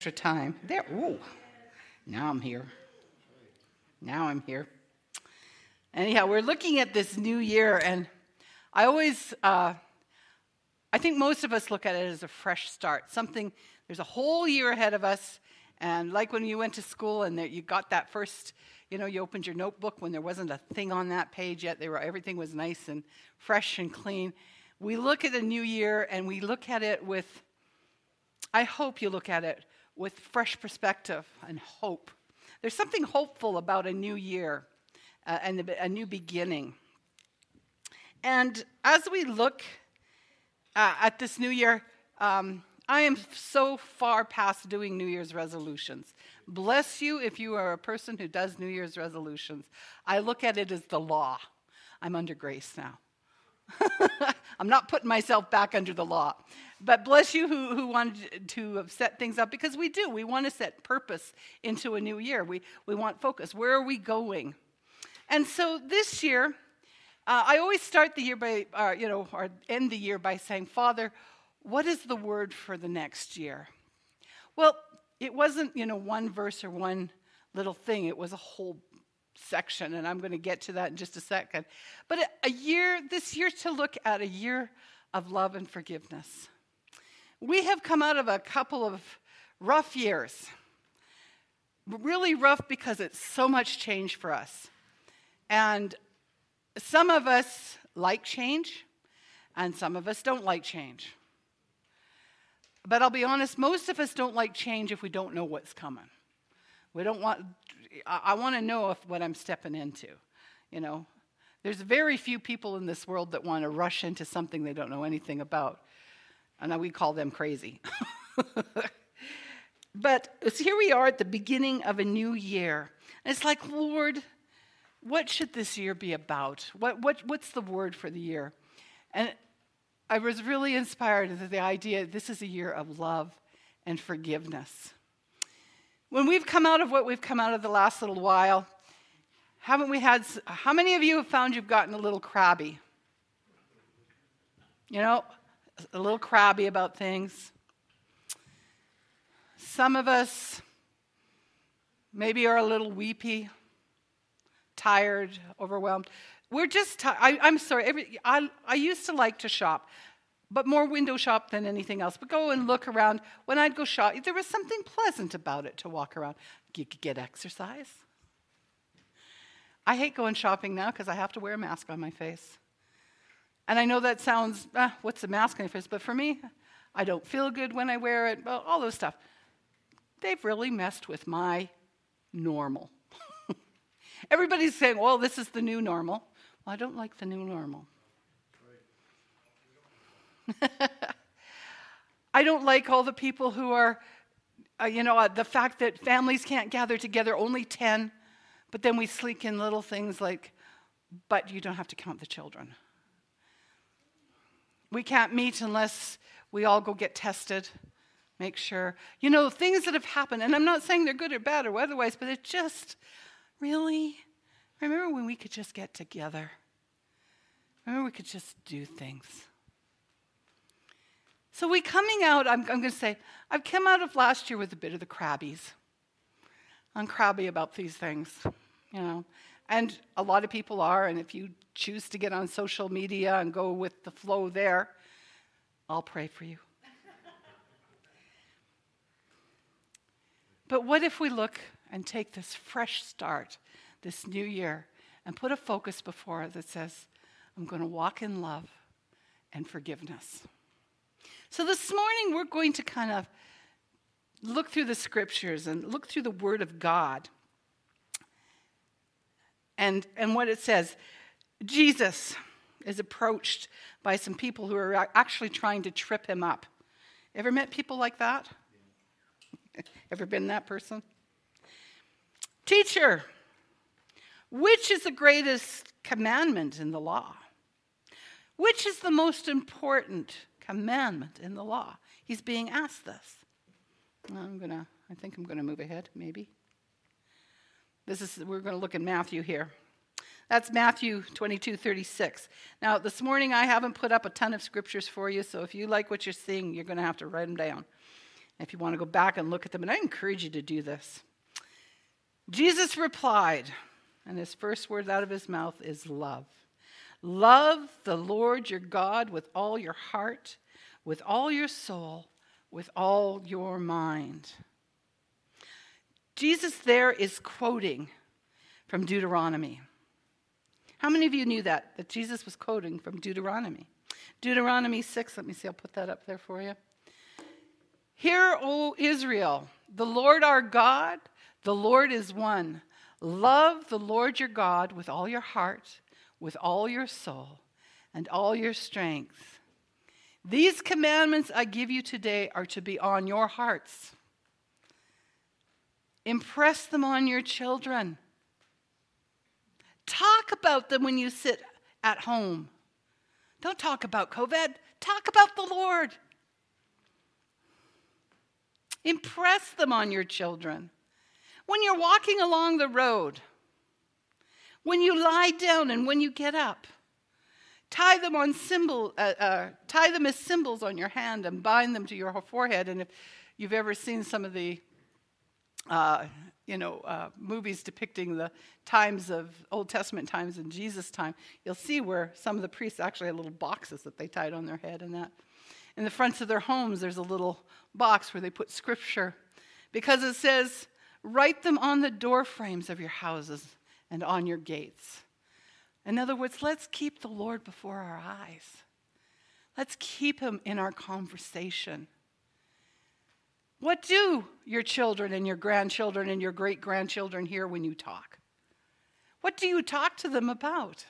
Extra time. There. Ooh. Now I'm here. Anyhow, we're looking at this new year, and I think most of us look at it as a fresh start. There's a whole year ahead of us, and like when you went to school and you got that first, you opened your notebook when there wasn't a thing on that page yet. Everything was nice and fresh and clean. We look at the new year, and we look at it with, I hope you look at it with fresh perspective and hope. There's something hopeful about a new year and a new beginning. And as we look at this new year, I am so far past doing New Year's resolutions. Bless you if you are a person who does New Year's resolutions. I look at it as the law. I'm under grace now. I'm not putting myself back under the law. But bless you who wanted to set things up, because we do. We want to set purpose into a new year. We want focus. Where are we going? And so this year, I always start the year by, or end the year by saying, Father, what is the word for the next year? Well, it wasn't, one verse or one little thing. It was a whole section, and I'm going to get to that in just a second. But this year to look at a year of love and forgiveness. We have come out of a couple of rough years. Really rough because it's so much change for us. And some of us like change, and some of us don't like change. But I'll be honest, most of us don't like change if we don't know what's coming. I want to know what I'm stepping into, There's very few people in this world that want to rush into something they don't know anything about. And we call them crazy. But here we are at the beginning of a new year. And it's like, Lord, what should this year be about? What's the word for the year? And I was really inspired with the idea this is a year of love and forgiveness. When we've come out of what we've come out of the last little while, how many of you have found you've gotten a little crabby? A little crabby about things. Some of us maybe are a little weepy, tired, overwhelmed. We're just I'm sorry. I used to like to shop, but more window shop than anything else. But go and look around. When I'd go shop, there was something pleasant about it to walk around. You could get exercise. I hate going shopping now because I have to wear a mask on my face. And I know that sounds, what's a mask on your face? But for me, I don't feel good when I wear it. Well, all those stuff. They've really messed with my normal. Everybody's saying, well, this is the new normal. Well, I don't like the new normal. I don't like all the people who are, the fact that families can't gather together, only 10, but then we sneak in little things like, but you don't have to count the children. We can't meet unless we all go get tested, make sure. Things that have happened, and I'm not saying they're good or bad or otherwise, but it just, really, remember when we could just get together? Remember we could just do things? So I'm going to say, I've come out of last year with a bit of the crabbies. I'm crabby about these things, And a lot of people are, and if you choose to get on social media and go with the flow there, I'll pray for you. But what if we look and take this fresh start, this new year, and put a focus before it that says, I'm going to walk in love and forgiveness. So this morning we're going to kind of look through the scriptures and look through the Word of God. And what it says, Jesus is approached by some people who are actually trying to trip him up. Ever met people like that? Ever been that person? Teacher, which is the greatest commandment in the law? Which is the most important commandment in the law? He's being asked this. I think I'm going to move ahead, maybe. We're going to look at Matthew here. That's Matthew 22:36. Now, this morning I haven't put up a ton of scriptures for you, so if you like what you're seeing, you're going to have to write them down. if you want to go back and look at them, and I encourage you to do this. Jesus replied, and his first word out of his mouth is love. Love the Lord your God with all your heart, with all your soul, with all your mind. Jesus there is quoting from Deuteronomy. How many of you knew that Jesus was quoting from Deuteronomy? Deuteronomy 6, let me see, I'll put that up there for you. Hear, O Israel, the Lord our God, the Lord is one. Love the Lord your God with all your heart, with all your soul, and all your strength. These commandments I give you today are to be on your hearts. Impress them on your children. Talk about them when you sit at home. Don't talk about COVID. Talk about the Lord. Impress them on your children. When you're walking along the road, when you lie down and when you get up, tie them as symbols on your hand and bind them to your forehead. And if you've ever seen some of the movies depicting the times of Old Testament times and Jesus' time, you'll see where some of the priests actually had little boxes that they tied on their head and that. In the fronts of their homes, there's a little box where they put scripture because it says, write them on the door frames of your houses and on your gates. In other words, let's keep the Lord before our eyes. Let's keep him in our conversation. What do your children and your grandchildren and your great-grandchildren hear when you talk? What do you talk to them about?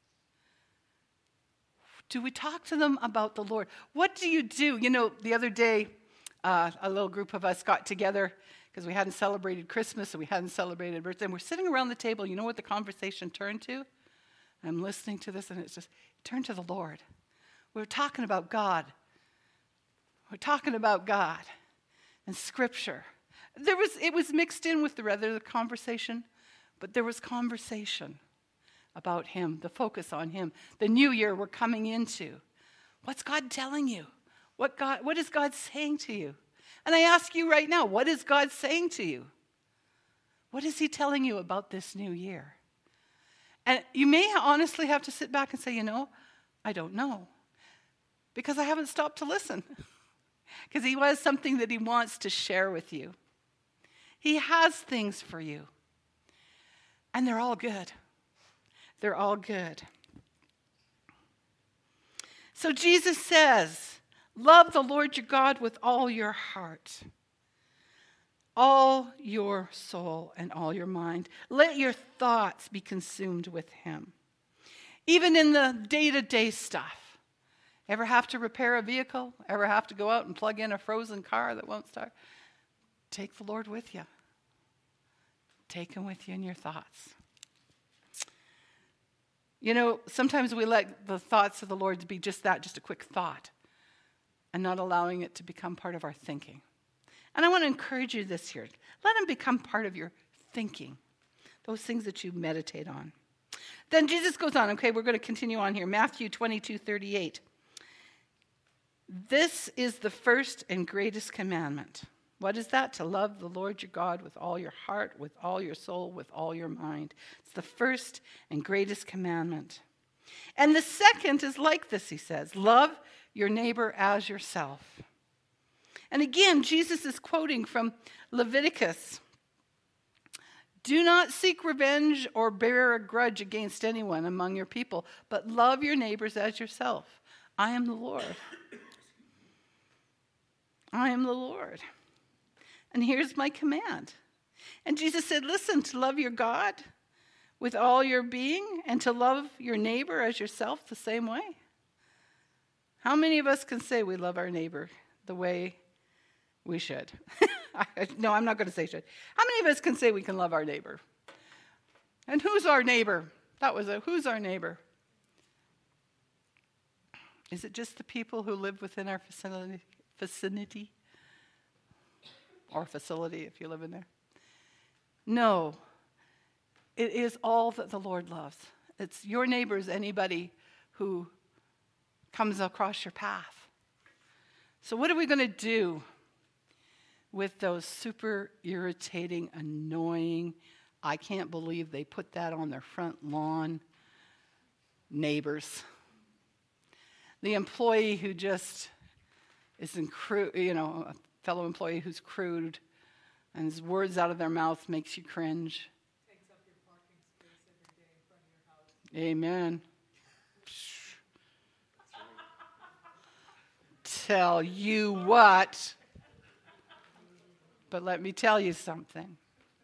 Do we talk to them about the Lord? What do you do? You know, the other day, a little group of us got together because we hadn't celebrated Christmas and we hadn't celebrated birthday. And we're sitting around the table. You know what the conversation turned to? I'm listening to this and it's just, turn to the Lord. We're talking about God. We're talking about God and Scripture. It was mixed in with the other conversation, but there was conversation about him, the focus on him. The new year we're coming into. What's God telling you? What is God saying to you? And I ask you right now, what is God saying to you? What is he telling you about this new year? And you may honestly have to sit back and say, I don't know. Because I haven't stopped to listen. Because he has something that he wants to share with you. He has things for you. And they're all good. They're all good. So Jesus says, love the Lord your God with all your heart, all your soul, and all your mind. Let your thoughts be consumed with him. Even in the day-to-day stuff. Ever have to repair a vehicle? Ever have to go out and plug in a frozen car that won't start? Take the Lord with you. Take him with you in your thoughts. Sometimes we let the thoughts of the Lord be just that, just a quick thought, and not allowing it to become part of our thinking. And I want to encourage you this year. Let them become part of your thinking, those things that you meditate on. Then Jesus goes on. Okay, we're going to continue on here. Matthew 22:38. This is the first and greatest commandment. What is that? To love the Lord your God with all your heart, with all your soul, with all your mind. It's the first and greatest commandment. And the second is like this, he says. Love your neighbor as yourself. And again, Jesus is quoting from Leviticus. Do not seek revenge or bear a grudge against anyone among your people, but love your neighbors as yourself. I am the Lord. I am the Lord. And here's my command. And Jesus said, listen, to love your God with all your being and to love your neighbor as yourself the same way. How many of us can say we love our neighbor the way we should? No, I'm not going to say should. How many of us can say we can love our neighbor? And who's our neighbor? Who's our neighbor? Is it just the people who live within our vicinity? Or facility if you live in there? No. It is all that the Lord loves. It's your neighbors, anybody who comes across your path. So what are we going to do? with those super irritating, annoying, I can't believe they put that on their front lawn neighbors. The employee who just is a fellow employee who's crude and his words out of their mouth makes you cringe. Takes up your parking space every day in front of your house. Amen. Tell you what. But let me tell you something.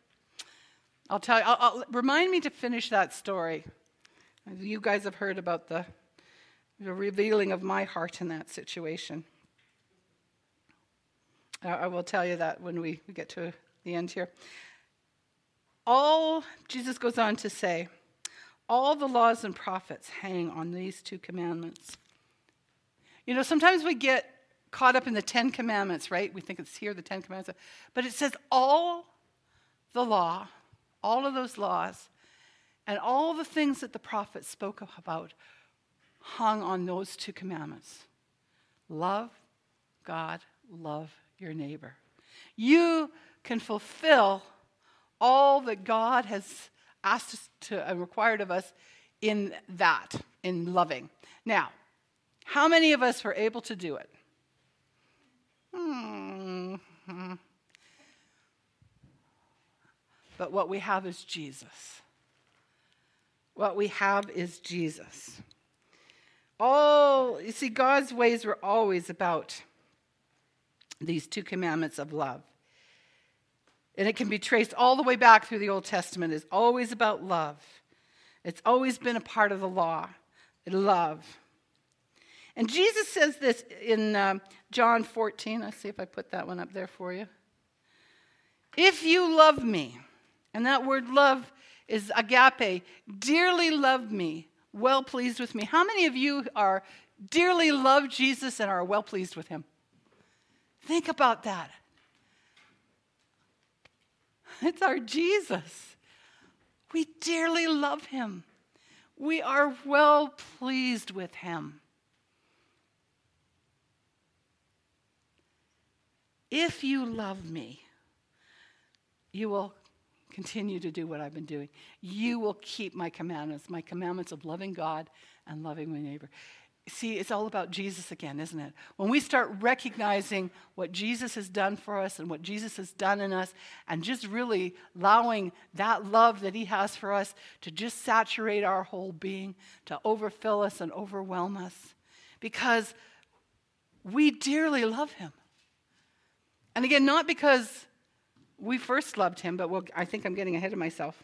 I'll remind me to finish that story. You guys have heard about the revealing of my heart in that situation. I will tell you that when we get to the end here. Jesus goes on to say, all the laws and prophets hang on these 2 commandments. You know, sometimes we get caught up in the 10 commandments, right? We think it's here, the 10 commandments. But it says all the law, all of those laws, and all the things that the prophets spoke about hung on those 2 commandments. Love God, love your neighbor. You can fulfill all that God has asked us to and required of us in that, in loving. Now, how many of us were able to do it? But what we have is Jesus. What we have is Jesus. You see, God's ways were always about these 2 commandments of love. And it can be traced all the way back through the Old Testament. It's always about love. It's always been a part of the law. Love. And Jesus says this in John 14. Let's see if I put that one up there for you. If you love me, and that word love is agape, dearly love me, well pleased with me. How many of you are dearly love Jesus and are well pleased with him? Think about that. It's our Jesus. We dearly love him. We are well pleased with him. If you love me, you will continue to do what I've been doing. You will keep my commandments of loving God and loving my neighbor. See, it's all about Jesus again, isn't it? When we start recognizing what Jesus has done for us and what Jesus has done in us, and just really allowing that love that he has for us to just saturate our whole being, to overfill us and overwhelm us, because we dearly love him. And again, not because we first loved him, but I think I'm getting ahead of myself.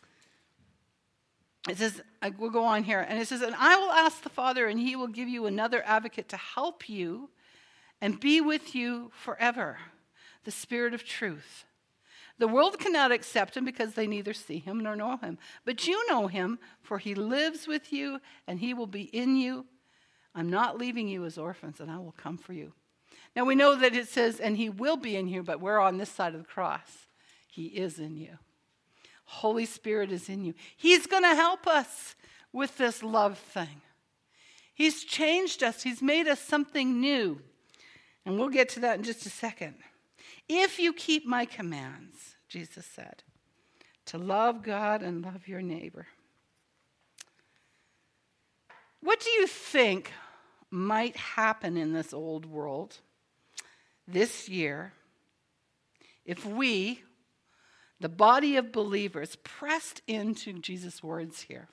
It says, we'll go on here, and it says, and I will ask the Father, and he will give you another advocate to help you and be with you forever, the Spirit of truth. The world cannot accept him because they neither see him nor know him. But you know him, for he lives with you, and he will be in you. I'm not leaving you as orphans, and I will come for you. Now we know that it says, and he will be in you, but we're on this side of the cross. He is in you. Holy Spirit is in you. He's going to help us with this love thing. He's changed us. He's made us something new. And we'll get to that in just a second. If you keep my commands, Jesus said, to love God and love your neighbor. What do you think might happen in this old world this year if we, the body of believers, pressed into Jesus' words here?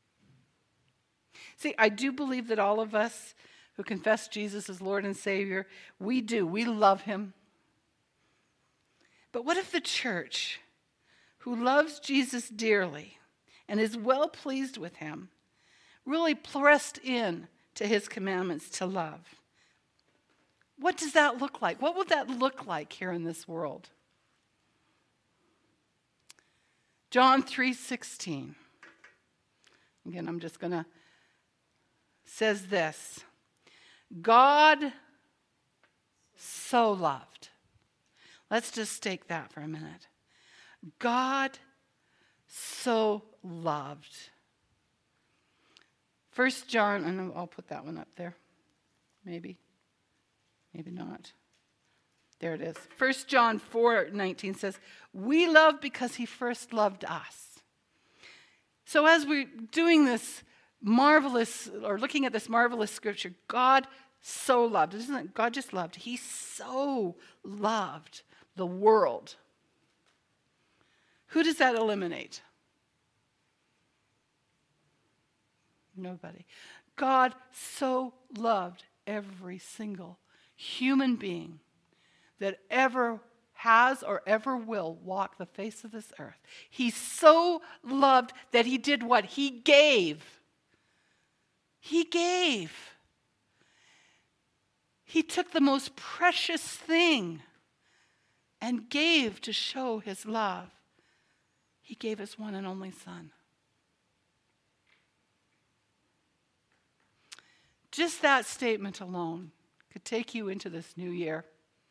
See, I do believe that all of us who confess Jesus as Lord and Savior, we love him. But what if the church, who loves Jesus dearly and is well pleased with him, really pressed in to his commandments to love? What does that look like? What would that look like here in this world? John 3:16. Again, I'm just going to says this. God so loved. Let's just take that for a minute. God so loved. 1 John, and I'll put that one up there. Maybe not. There it is. 1 John 4:19 says, we love because he first loved us. So as we're doing this marvelous, or looking at this marvelous scripture, God so loved, isn't it? God just loved. He so loved the world. Who does that eliminate? Nobody. God so loved every single human being that ever has or ever will walk the face of this earth. He so loved that he did what? He gave. He gave. He took the most precious thing and gave to show his love. He gave his one and only Son. Just that statement alone could take you into this new year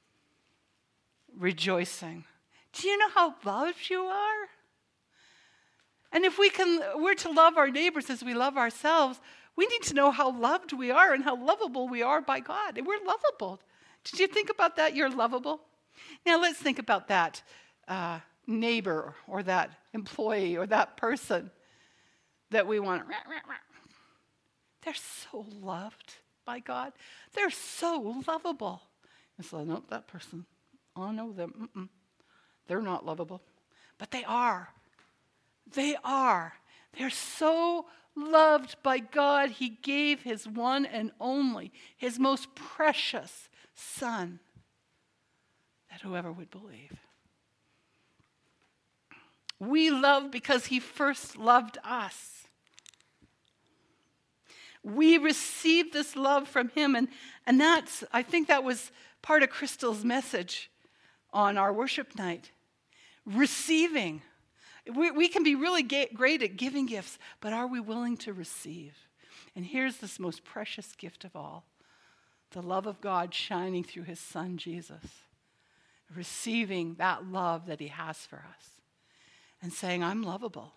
rejoicing. Do you know how loved you are? And if we're to love our neighbors as we love ourselves, we need to know how loved we are and how lovable we are by God. And we're lovable. Did you think about that? You're lovable. Now let's think about that neighbor or that employee or that person that we want. They're so loved by God. They're so lovable. And so, no, that person, oh no, them, they're not lovable. But they are. They are. They're so loved by God, he gave his one and only, his most precious Son, that whoever would believe. We love because he first loved us. We received this love from him, and that's, I think that was part of Crystal's message on our worship night. Receiving. We can be really great at giving gifts, but are we willing to receive? And here's this most precious gift of all, the love of God shining through his Son, Jesus. Receiving that love that he has for us and saying, I'm lovable.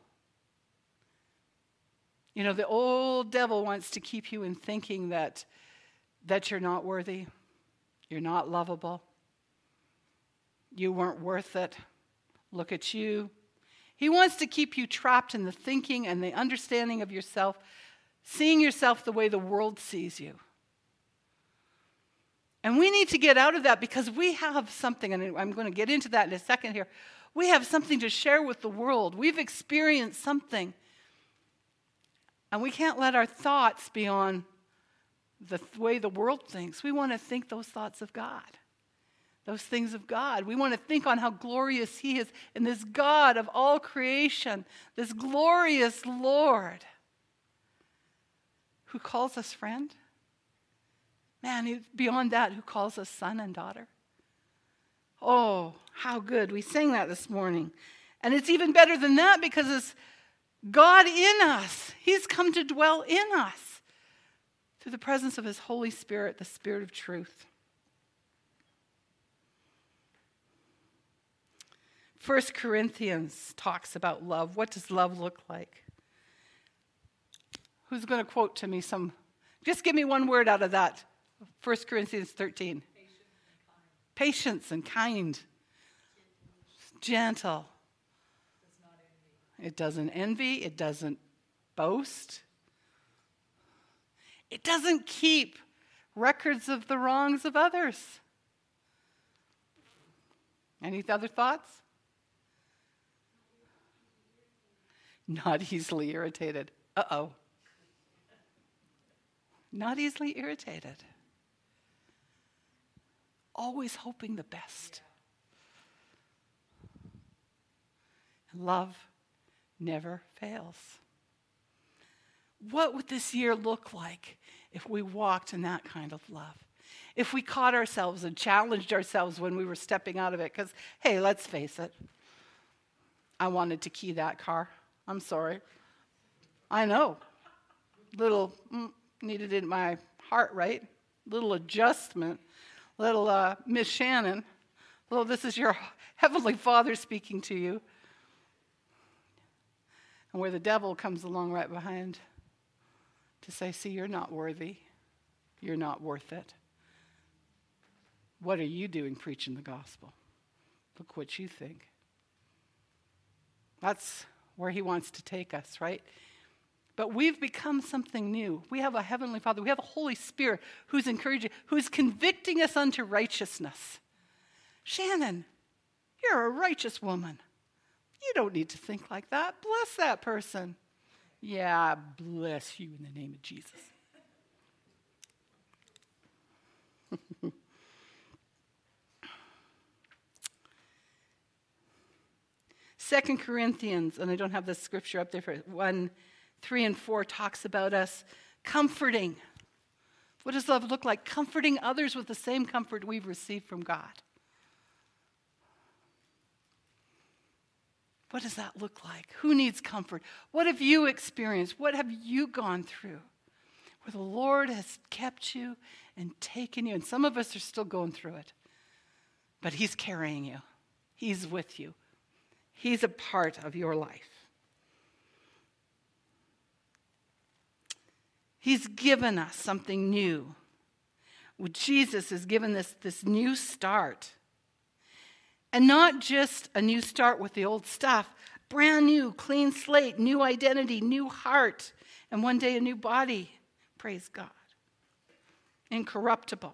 You know, the old devil wants to keep you in thinking that you're not worthy, you're not lovable, you weren't worth it, look at you. He wants to keep you trapped in the thinking and the understanding of yourself, seeing yourself the way the world sees you. And we need to get out of that because we have something, and I'm going to get into that in a second here. We have something to share with the world. We've experienced something. And we can't let our thoughts be on the way the world thinks. We want to think those thoughts of God, those things of God. We want to think on how glorious he is and this God of all creation, this glorious Lord who calls us friend. Man, beyond that, who calls us son and daughter. Oh, how good. We sang that this morning. And it's even better than that because it's God in us. He's come to dwell in us through the presence of his Holy Spirit, the Spirit of truth. 1 Corinthians talks about love. What does love look like? Who's going to quote to me just give me one word out of that. 1 Corinthians 13. Patience and kind. Gentle. It doesn't envy. It doesn't boast. It doesn't keep records of the wrongs of others. Any other thoughts? Not easily irritated. Uh-oh. Not easily irritated. Always hoping the best. Love never fails. What would this year look like if we walked in that kind of love? If we caught ourselves and challenged ourselves when we were stepping out of it? Because, hey, let's face it. I wanted to key that car. I'm sorry. I know. Little needed in my heart, right? Little adjustment. Little Miss Shannon. Little, this is your Heavenly Father speaking to you. And where the devil comes along right behind to say, see, you're not worthy. You're not worth it. What are you doing preaching the gospel? Look what you think. That's where he wants to take us, right? But we've become something new. We have a Heavenly Father. We have a Holy Spirit who's encouraging, who's convicting us unto righteousness. Shannon, you're a righteous woman. You don't need to think like that. Bless that person. Yeah, bless you in the name of Jesus. 2 Corinthians, and I don't have the scripture up there for 1, 3, and 4 talks about us comforting. What does love look like? Comforting others with the same comfort we've received from God. What does that look like? Who needs comfort? What have you experienced? What have you gone through? Where the Lord has kept you and taken you. And some of us are still going through it. But he's carrying you. He's with you. He's a part of your life. He's given us something new. Well, Jesus has given us this new start. And not just a new start with the old stuff. Brand new, clean slate, new identity, new heart, and one day a new body. Praise God. Incorruptible.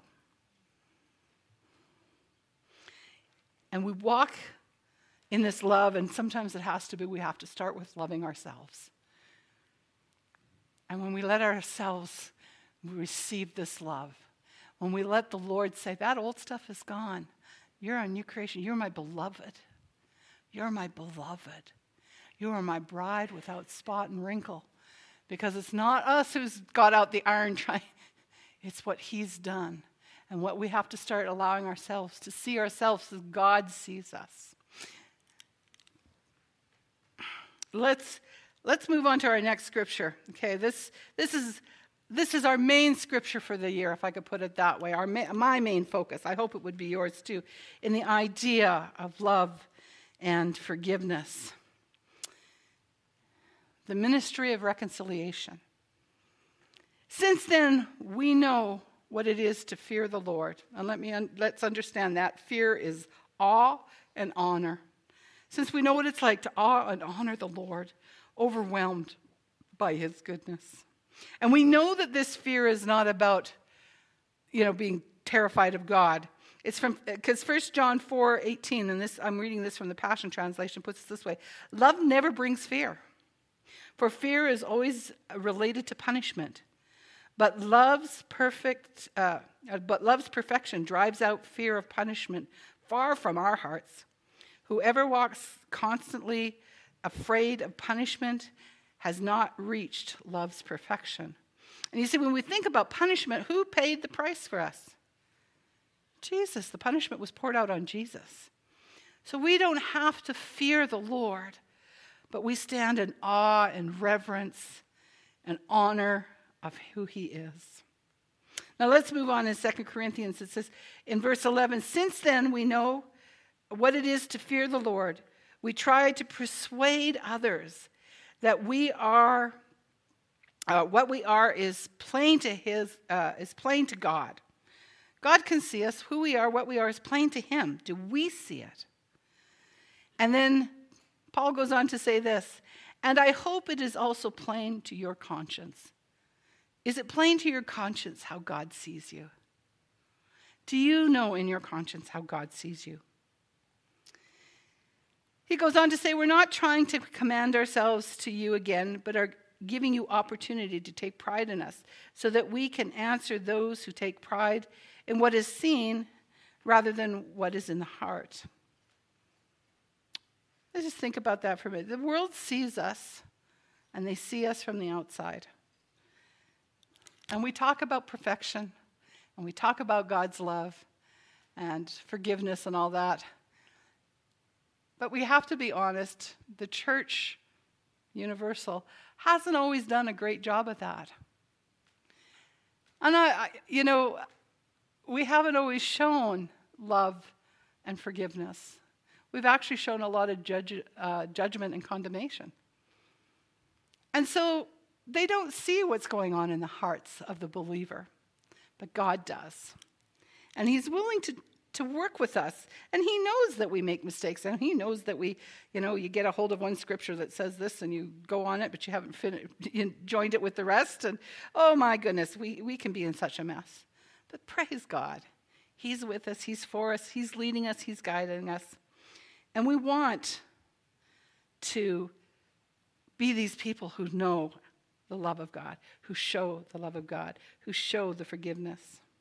And we walk in this love, and sometimes it has to be, we have to start with loving ourselves. And when we let ourselves receive this love, when we let the Lord say, that old stuff is gone. You're a new creation. You're my beloved. You're my beloved. You are my bride without spot and wrinkle. Because it's not us who's got out the iron trying. It's what he's done. And what we have to start allowing ourselves to see ourselves as God sees us. Let's move on to our next scripture. Okay, this is our main scripture for the year, if I could put it that way. My main focus. I hope it would be yours too, in the idea of love and forgiveness. The ministry of reconciliation. Since then, we know what it is to fear the Lord. And let's understand that fear is awe and honor. Since we know what it's like to awe and honor the Lord, overwhelmed by his goodness. And we know that this fear is not about, being terrified of God. It's because 1 John 4:18, and I'm reading this from the Passion Translation, puts it this way: love never brings fear, for fear is always related to punishment. But love's perfection drives out fear of punishment far from our hearts. Whoever walks constantly afraid of punishment has not reached love's perfection. And you see, when we think about punishment, who paid the price for us? Jesus. The punishment was poured out on Jesus. So we don't have to fear the Lord, but we stand in awe and reverence and honor of who he is. Now let's move on in 2 Corinthians. It says in verse 11, since then we know what it is to fear the Lord. We try to persuade others that we are what we are is plain to God. God can see us. Who we are, what we are, is plain to him. Do we see it? And then Paul goes on to say this, and I hope it is also plain to your conscience. Is it plain to your conscience how God sees you? Do you know in your conscience how God sees you? He goes on to say, we're not trying to command ourselves to you again, but are giving you opportunity to take pride in us so that we can answer those who take pride in what is seen rather than what is in the heart. Let's just think about that for a minute. The world sees us, and they see us from the outside. And we talk about perfection, and we talk about God's love and forgiveness and all that. But we have to be honest, the church, universal, hasn't always done a great job at that. And we haven't always shown love and forgiveness. We've actually shown a lot of judgment and condemnation. And so they don't see what's going on in the hearts of the believer, but God does. And he's willing to work with us. And he knows that we make mistakes. And he knows that you get a hold of one scripture that says this and you go on it, but you haven't joined it with the rest. And oh my goodness, we can be in such a mess. But praise God. He's with us. He's for us. He's leading us. He's guiding us. And we want to be these people who know the love of God, who show the love of God, who show the forgiveness.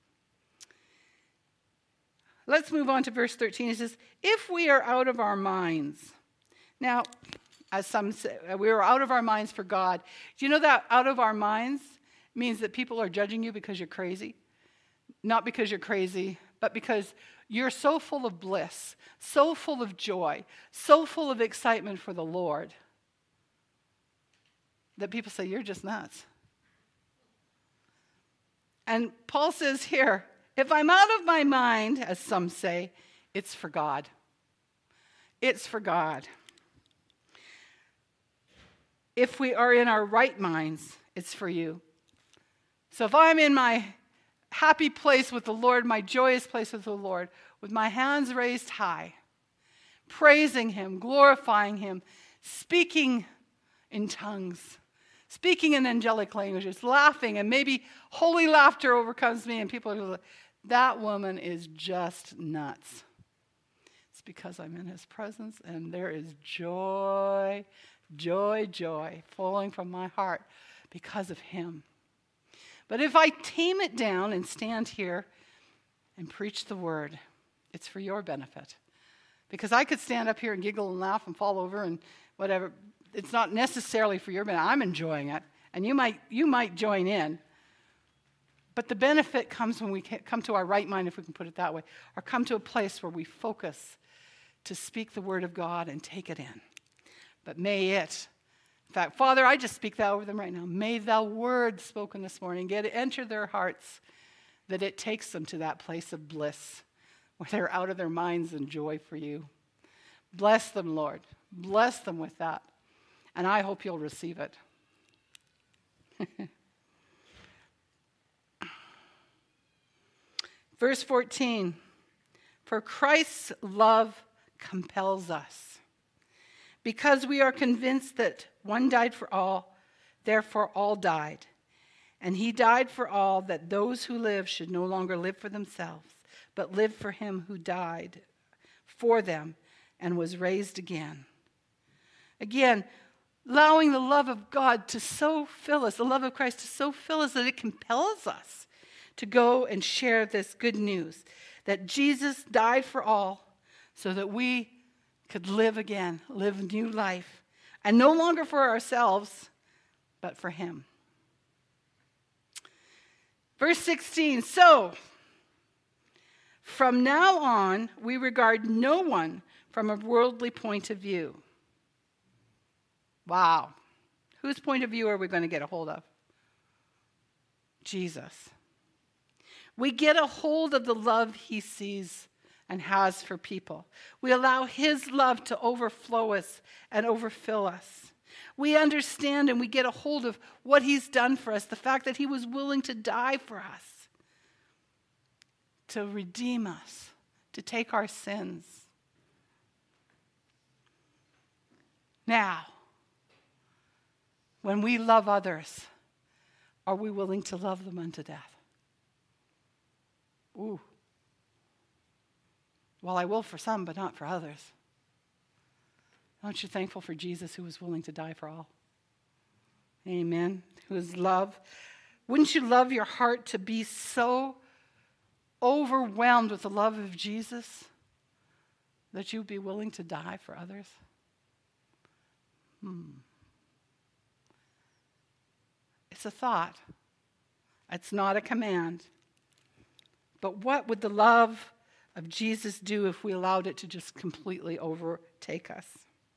Let's move on to verse 13. It says, if we are out of our minds. Now, as some say, we are out of our minds for God. Do you know that out of our minds means that people are judging you because you're crazy? Not because you're crazy, but because you're so full of bliss, so full of joy, so full of excitement for the Lord, that people say, you're just nuts. And Paul says here, if I'm out of my mind, as some say, it's for God. It's for God. If we are in our right minds, it's for you. So if I'm in my happy place with the Lord, my joyous place with the Lord, with my hands raised high, praising him, glorifying him, speaking in tongues, speaking in angelic languages, laughing, and maybe holy laughter overcomes me, and people are like, that woman is just nuts. It's because I'm in his presence, and there is joy, joy, joy flowing from my heart because of him. But if I tame it down and stand here and preach the word, it's for your benefit. Because I could stand up here and giggle and laugh and fall over and whatever. It's not necessarily for your benefit. I'm enjoying it, and you might join in. But the benefit comes when we come to our right mind, if we can put it that way, or come to a place where we focus to speak the word of God and take it in. But may it, in fact, Father, I just speak that over them right now. May the word spoken this morning enter their hearts, that it takes them to that place of bliss where they're out of their minds in joy for you. Bless them, Lord. Bless them with that. And I hope you'll receive it. Verse 14, for Christ's love compels us, because we are convinced that one died for all, therefore all died. And he died for all, that those who live should no longer live for themselves, but live for him who died for them and was raised again. Again, allowing the love of God to so fill us, the love of Christ to so fill us that it compels us to go and share this good news, that Jesus died for all so that we could live again, live a new life, and no longer for ourselves, but for him. Verse 16, so from now on, we regard no one from a worldly point of view. Wow. Whose point of view are we going to get a hold of? Jesus. We get a hold of the love he sees and has for people. We allow his love to overflow us and overfill us. We understand and we get a hold of what he's done for us, the fact that he was willing to die for us, to redeem us, to take our sins. Now, when we love others, are we willing to love them unto death? Ooh. Well, I will for some, but not for others. Aren't you thankful for Jesus, who was willing to die for all? Amen. Who is love. Wouldn't you love your heart to be so overwhelmed with the love of Jesus that you'd be willing to die for others? It's a thought. It's not a command. But what would the love of Jesus do if we allowed it to just completely overtake us?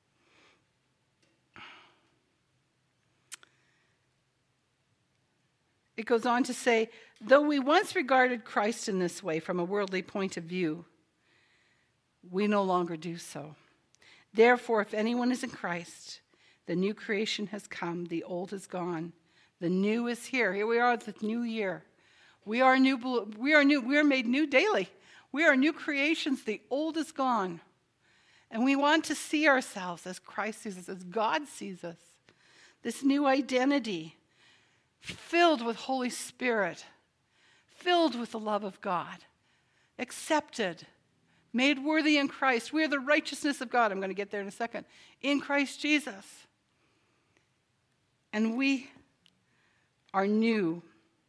It goes on to say, though we once regarded Christ in this way from a worldly point of view, we no longer do so. Therefore, if anyone is in Christ, the new creation has come, the old is gone, the new is here. Here we are, the new year. We are new. We are made new daily. We are new creations. The old is gone. And we want to see ourselves as Christ sees us, as God sees us. This new identity, filled with Holy Spirit, filled with the love of God, accepted, made worthy in Christ. We are the righteousness of God. I'm going to get there in a second. In Christ Jesus. And we are new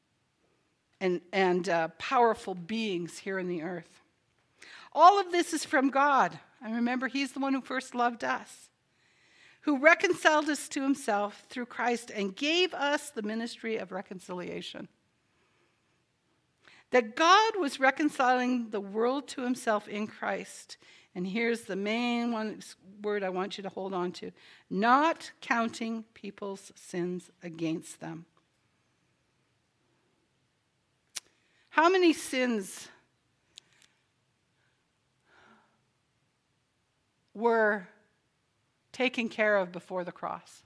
and powerful beings here in the earth. All of this is from God. And remember, he's the one who first loved us, who reconciled us to himself through Christ and gave us the ministry of reconciliation. That God was reconciling the world to himself in Christ. And here's the main word I want you to hold on to. Not counting people's sins against them. How many sins were taken care of before the cross?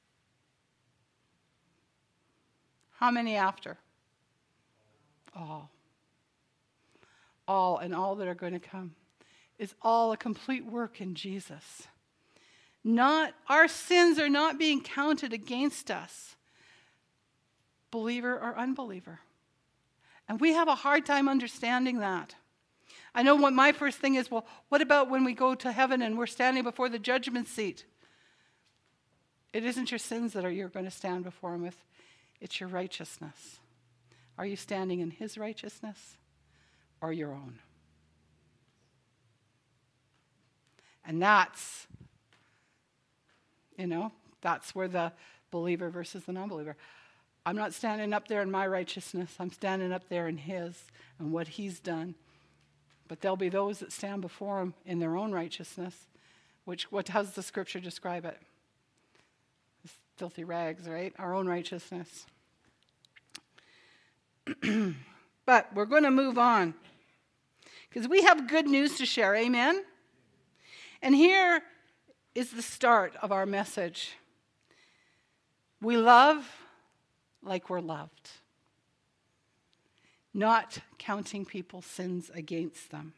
How many after? All. All, and all that are going to come is all a complete work in Jesus. Our sins are not being counted against us, believer or unbeliever. And we have a hard time understanding that. I know what my first thing is, well, what about when we go to heaven and we're standing before the judgment seat? It isn't your sins that you're going to stand before him with. It's your righteousness. Are you standing in his righteousness or your own? And that's where the believer versus the non-believer. I'm not standing up there in my righteousness. I'm standing up there in his and what he's done. But there'll be those that stand before him in their own righteousness, how does the scripture describe it? It's filthy rags, right? Our own righteousness. But we're going to move on because we have good news to share. Amen? And here is the start of our message. We love like we're loved, not counting people's sins against them.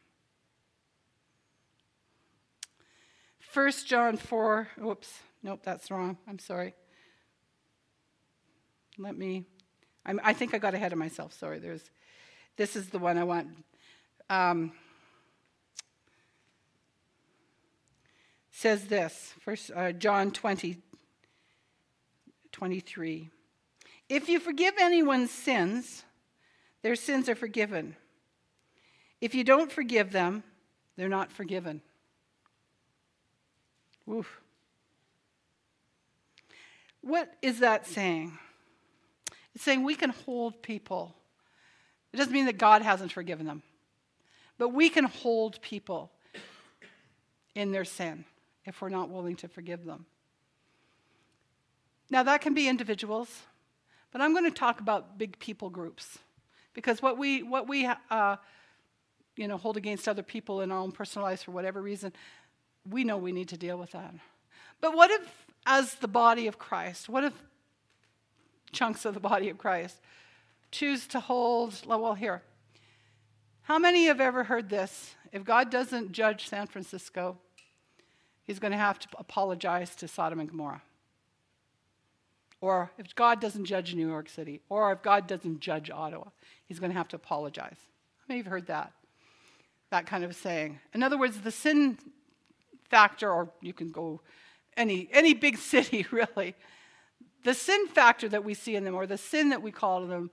1 John 4, that's wrong. I'm sorry. I think I got ahead of myself. Sorry, this is the one I want. Says this, John 20:23. If you forgive anyone's sins, their sins are forgiven. If you don't forgive them, they're not forgiven. Oof. What is that saying? It's saying we can hold people. It doesn't mean that God hasn't forgiven them. But we can hold people in their sin if we're not willing to forgive them. Now, that can be individuals, but I'm going to talk about big people groups. Because what we hold against other people in our own personal lives for whatever reason, we know we need to deal with that. But what if, as the body of Christ, what if chunks of the body of Christ choose to hold, here. How many have ever heard this? If God doesn't judge San Francisco, he's going to have to apologize to Sodom and Gomorrah. Or if God doesn't judge New York City, or if God doesn't judge Ottawa, he's going to have to apologize. How many have heard that? That kind of saying. In other words, the sin factor, or you can go any big city, really. The sin factor that we see in them, or the sin that we call them,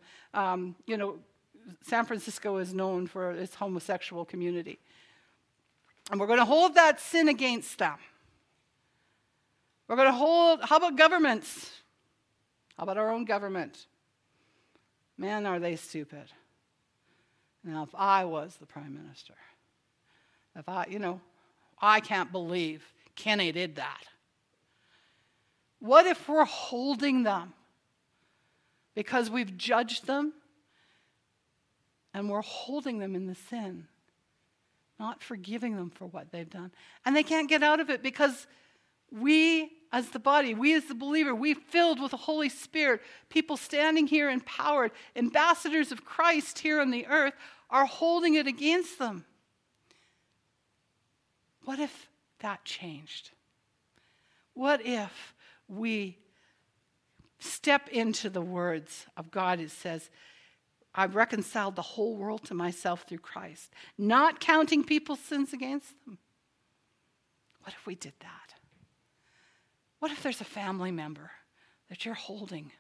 San Francisco is known for its homosexual community. And we're going to hold that sin against them. We're going to how about governments? How about our own government? Man, are they stupid. Now, if I was the prime minister, I can't believe Kenny did that. What if we're holding them because we've judged them and we're holding them in the sin, not forgiving them for what they've done? And they can't get out of it because we as the body, we as the believer, we filled with the Holy Spirit, people standing here empowered, ambassadors of Christ here on the earth, are holding it against them. What if that changed? What if we step into the words of God? It says, I've reconciled the whole world to myself through Christ, not counting people's sins against them. What if we did that? What if there's a family member that you're holding?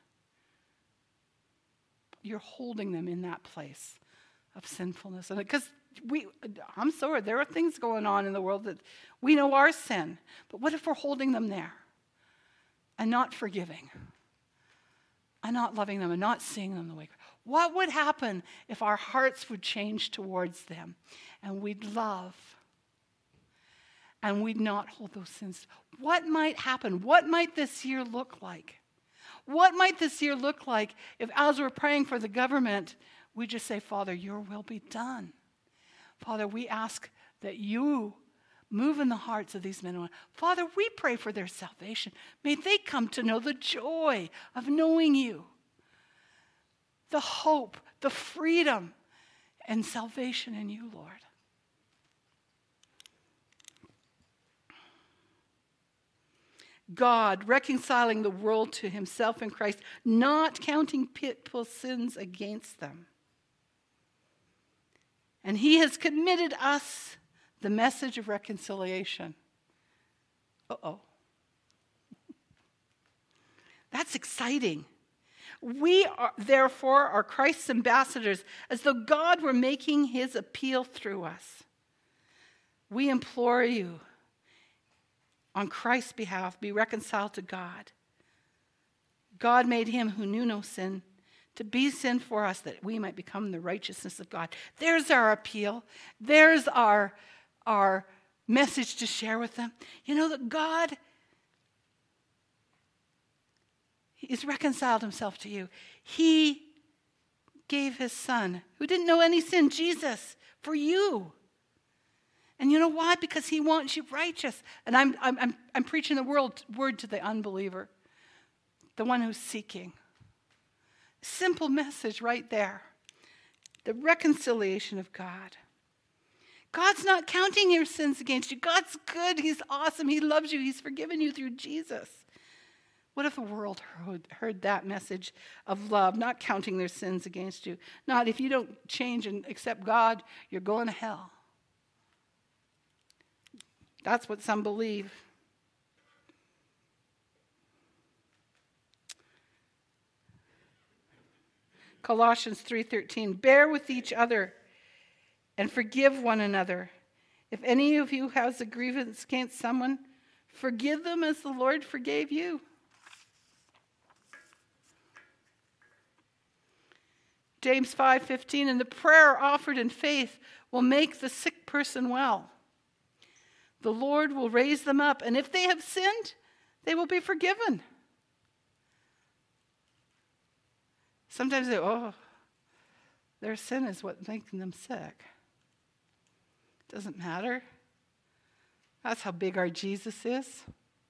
You're holding them in that place of sinfulness. And because I'm sorry, there are things going on in the world that we know are sin. But what if we're holding them there and not forgiving and not loving them and not seeing them the way? What would happen if our hearts would change towards them and we'd love and we'd not hold those sins? What might happen? What might this year look like? What might this year look like if, as we're praying for the government, we just say, Father, your will be done. Father, we ask that you move in the hearts of these men and women. Father, we pray for their salvation. May they come to know the joy of knowing you, the hope, the freedom, and salvation in you, Lord. God reconciling the world to himself in Christ, not counting people's sins against them. And he has committed us the message of reconciliation. That's exciting. We are, therefore, are Christ's ambassadors, as though God were making his appeal through us. We implore you, on Christ's behalf, be reconciled to God. God made him who knew no sin to be sin for us, that we might become the righteousness of God. There's our appeal. There's our message to share with them. You know that God has reconciled himself to you. He gave his son, who didn't know any sin, Jesus, for you. And you know why? Because he wants you righteous. And I'm preaching the word to the unbeliever, the one who's seeking. Simple message right there. The reconciliation of God. God's not counting your sins against you. God's good. He's awesome. He loves you. He's forgiven you through Jesus. What if the world heard that message of love, not counting their sins against you? Not if you don't change and accept God, you're going to hell. That's what some believe. Colossians 3:13, bear with each other and forgive one another. If any of you has a grievance against someone, forgive them as the Lord forgave you. James 5:15, and the prayer offered in faith will make the sick person well. The Lord will raise them up, and if they have sinned, they will be forgiven. Sometimes their sin is what's making them sick. Doesn't matter. That's how big our Jesus is.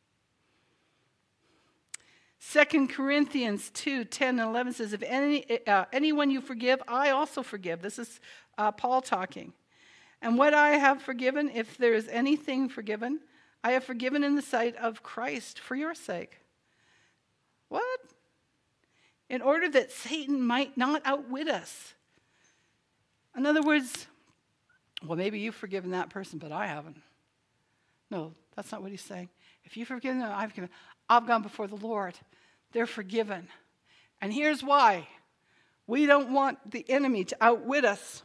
2 Corinthians 2:10 and 11 says, if anyone you forgive, I also forgive. This is Paul talking. And what I have forgiven, if there is anything forgiven, I have forgiven in the sight of Christ for your sake. What? In order that Satan might not outwit us. In other words, well, maybe you've forgiven that person, but I haven't. No, that's not what he's saying. If you've forgiven them, I've forgiven. I've gone before the Lord. They're forgiven. And here's why. We don't want the enemy to outwit us.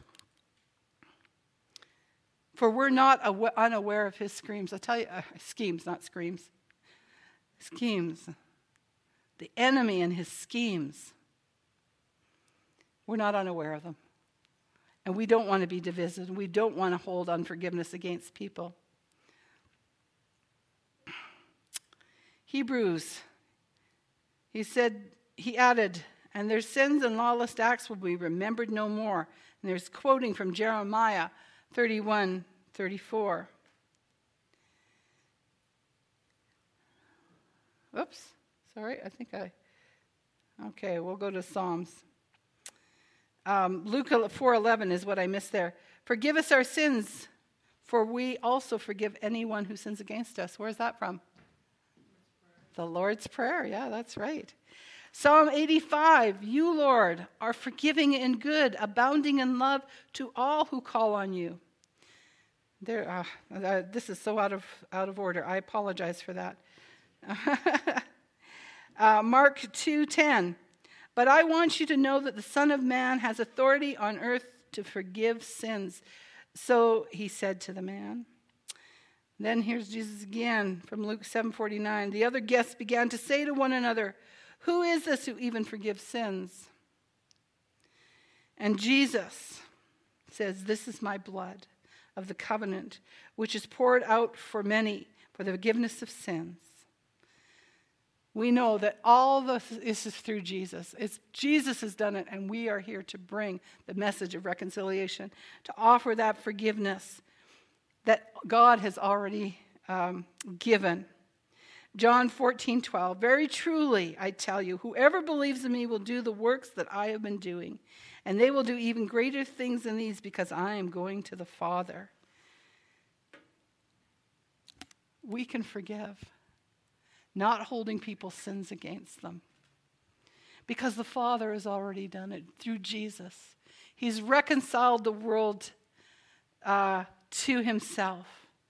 For we're not unaware of his schemes. I tell you, schemes, not screams. Schemes. The enemy and his schemes. We're not unaware of them. And we don't want to be divisive. We don't want to hold unforgiveness against people. Hebrews, he added, and their sins and lawless acts will be remembered no more. And there's quoting from Jeremiah 31:34. Oops, sorry, okay, we'll go to Psalms. Luke 4:11 is what I missed there. Forgive us our sins, for we also forgive anyone who sins against us. Where's that from? The Lord's Prayer. Yeah, that's right. Psalm 85, you, Lord, are forgiving and good, abounding in love to all who call on you. This is so out of order. I apologize for that. Mark 2:10. But I want you to know that the Son of Man has authority on earth to forgive sins. So he said to the man. Then here's Jesus again from Luke 7:49. The other guests began to say to one another, who is this who even forgives sins? And Jesus says, this is my blood of the covenant, which is poured out for many for the forgiveness of sins. We know that all this is through Jesus. Jesus has done it, and we are here to bring the message of reconciliation, to offer that forgiveness that God has already given. John 14:12, very truly I tell you, whoever believes in me will do the works that I have been doing, and they will do even greater things than these because I am going to the Father. We can forgive, not holding people's sins against them, because the Father has already done it through Jesus. He's reconciled the world to himself.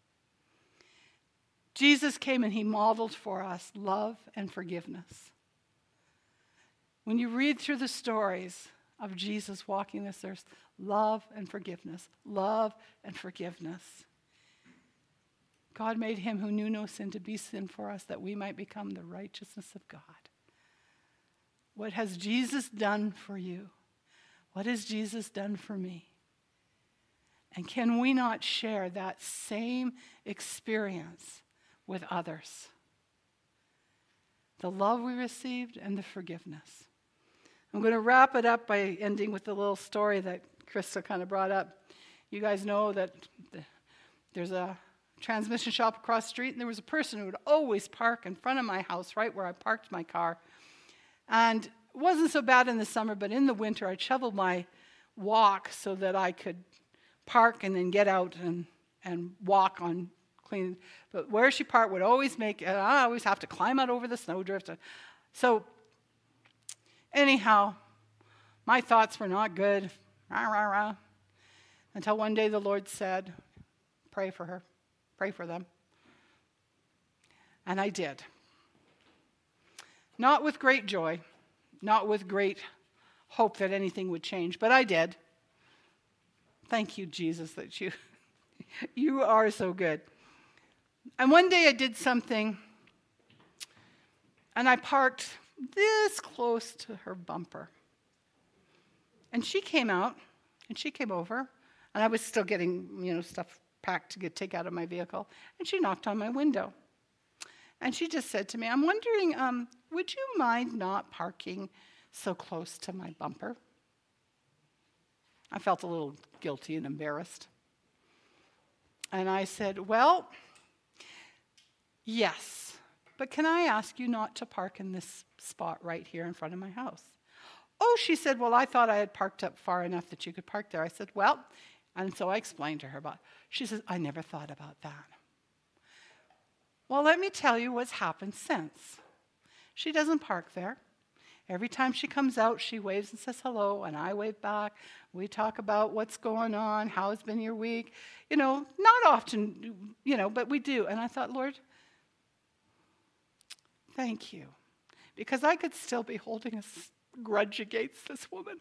Jesus came and he modeled for us love and forgiveness. When you read through the stories of Jesus walking this earth, love and forgiveness, love and forgiveness. God made him who knew no sin to be sin for us, that we might become the righteousness of God. What has Jesus done for you? What has Jesus done for me? And can we not share that same experience with others? The love we received and the forgiveness. I'm going to wrap it up by ending with a little story that Krista kind of brought up. You guys know that there's a transmission shop across the street, and there was a person who would always park in front of my house, right where I parked my car. And it wasn't so bad in the summer, but in the winter I'd shovel my walk so that I could park and then get out and walk on clean. But where she parked would always I always have to climb out over the snowdrift. So anyhow, my thoughts were not good. Rah, rah, rah. Until one day the Lord said, pray for her. Pray for them. And I did. Not with great joy, not with great hope that anything would change, but I did. Thank you, Jesus, that you are so good. And one day I did something, and I parked this close to her bumper. And she came out, and she came over, and I was still getting, stuff packed to take out of my vehicle, and she knocked on my window. And she just said to me, I'm wondering, would you mind not parking so close to my bumper? I felt a little guilty and embarrassed. And I said, well, yes, but can I ask you not to park in this spot right here in front of my house? Oh, she said, well, I thought I had parked up far enough that you could park there. I said, well, and so I explained to her about it. She says, I never thought about that. Well, let me tell you what's happened since. She doesn't park there. Every time she comes out, she waves and says hello, and I wave back. We talk about what's going on, how it's been your week. Not often, but we do. And I thought, Lord, thank you. Because I could still be holding a grudge against this woman.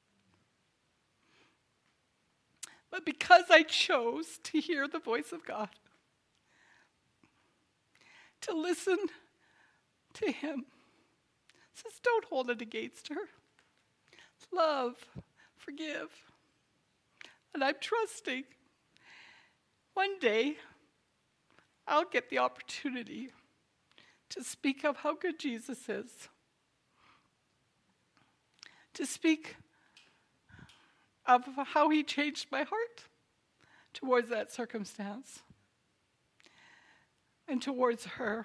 But because I chose to hear the voice of God, to listen to him, says, don't hold it against her. Love, forgive. And I'm trusting one day I'll get the opportunity to speak of how good Jesus is, to speak of how he changed my heart towards that circumstance and towards her.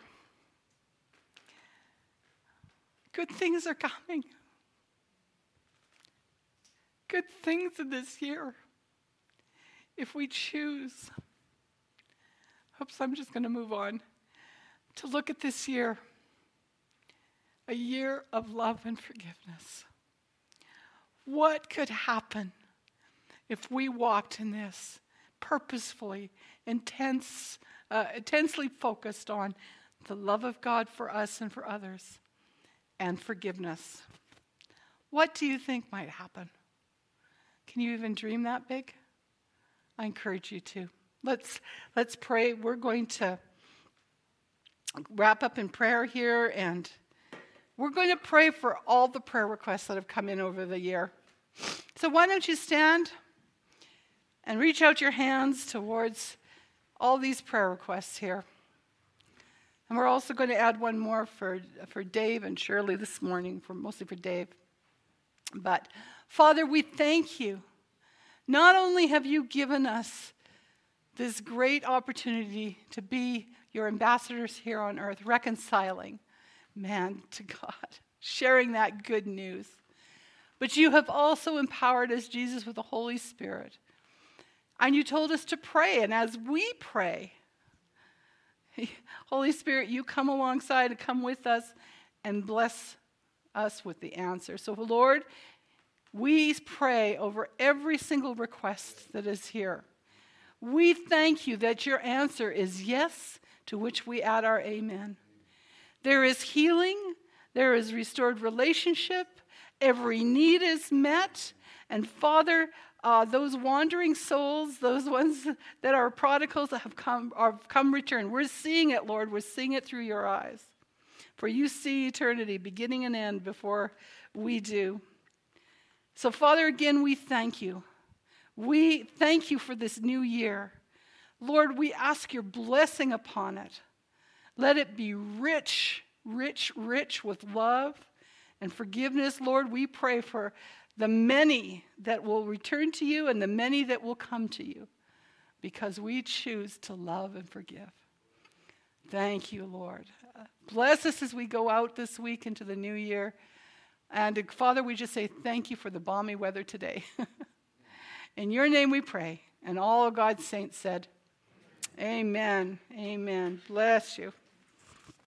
Good things are coming. good things in this year if we choose. Oops, I'm just going to move on. To look at this year, a year of love and forgiveness. What could happen if we walked in this purposefully, intensely focused on the love of God for us and for others and forgiveness? What do you think might happen? Can you even dream that big? I encourage you to. Let's pray. We're going to wrap up in prayer here, and we're going to pray for all the prayer requests that have come in over the year. So why don't you stand and reach out your hands towards all these prayer requests here. And we're also going to add one more for Dave and Shirley this morning, mostly for Dave. But Father, we thank you. Not only have you given us this great opportunity to be your ambassadors here on earth, reconciling man to God, sharing that good news, but you have also empowered us, Jesus, with the Holy Spirit. And you told us to pray, and as we pray, Holy Spirit, you come alongside and come with us and bless us with the answer. So, Lord, we pray over every single request that is here. We thank you that your answer is yes, to which we add our amen. There is healing, there is restored relationship, every need is met, and Father, those wandering souls, those ones that are prodigals that have come return. We're seeing it, Lord. We're seeing it through your eyes. For you see eternity, beginning and end, before we do. So, Father, again, we thank you. We thank you for this new year. Lord, we ask your blessing upon it. Let it be rich, rich, rich with love and forgiveness. Lord, we pray for the many that will return to you and the many that will come to you because we choose to love and forgive. Thank you, Lord. Bless us as we go out this week into the new year. And Father, we just say thank you for the balmy weather today. In your name we pray. And all of God's saints said, amen. Amen. Bless you.